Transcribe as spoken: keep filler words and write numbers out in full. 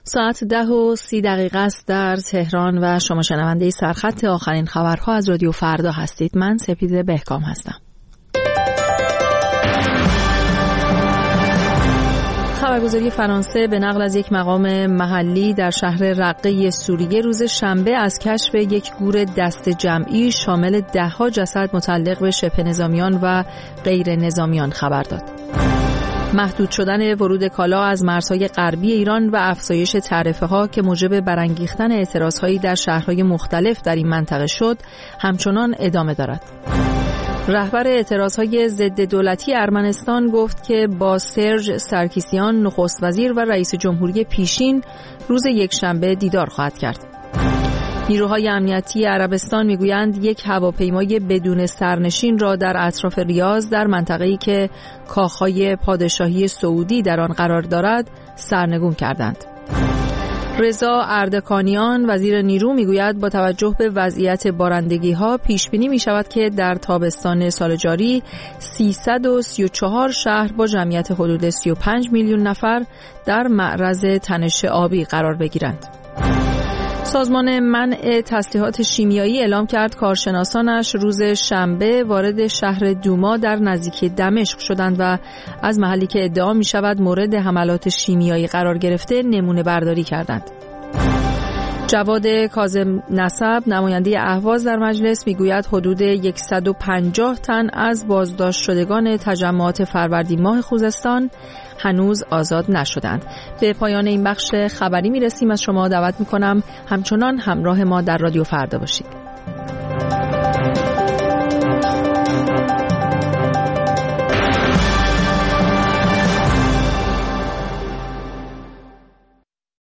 ساعت ده و سی دقیقه است در تهران و شما شنونده سرخط آخرین خبرها از رادیو فردا هستید. من سپیده بهکام هستم. خبرگزاری فرانسه به نقل از یک مقام محلی در شهر رقه سوریه روز شنبه از کشف یک گور دست جمعی شامل ده‌ها جسد متعلق به شبه نظامیان و غیر نظامیان خبر داد. محدود شدن ورود کالا از مرزهای غربی ایران و افزایش تعرفه‌ها که موجب برانگیختن اعتراضهایی در شهرهای مختلف در این منطقه شد، همچنان ادامه دارد. رهبر اعتراضهای ضد دولتی ارمنستان گفت که با سرژ سرکیسیان نخست وزیر و رئیس جمهوری پیشین روز یکشنبه دیدار خواهد کرد. نیروهای امنیتی عربستان میگویند یک هواپیمای بدون سرنشین را در اطراف ریاض در منطقه‌ای که کاخهای پادشاهی سعودی در آن قرار دارد سرنگون کردند. رضا اردکانیان وزیر نیرو میگوید با توجه به وضعیت بارندگی‌ها پیش بینی می‌شود که در تابستان سال جاری سیصد و سی و چهار شهر با جمعیت حدود سی و پنج میلیون نفر در معرض تنش آبی قرار بگیرند. سازمان منع تسلیحات شیمیایی اعلام کرد کارشناسانش روز شنبه وارد شهر دوما در نزدیکی دمشق شدند و از محلی که ادعا می شود مورد حملات شیمیایی قرار گرفته نمونه برداری کردند. جواد کاظم نسب نماینده اهواز در مجلس میگوید حدود صد و پنجاه تن از بازداشت شدگان تجمعات فروردین ماه خوزستان هنوز آزاد نشدند. به پایان این بخش خبری میرسیم. از شما دعوت میکنم همچنان همراه ما در رادیو فردا باشید.